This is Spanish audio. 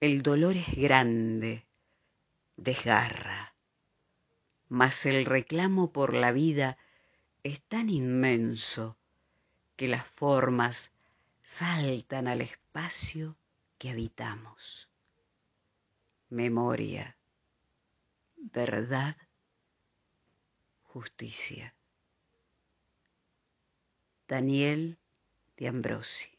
El dolor es grande, desgarra, mas el reclamo por la vida es tan inmenso que las formas saltan al espacio que habitamos. Memoria, verdad, justicia. Daniel de Ambrosi.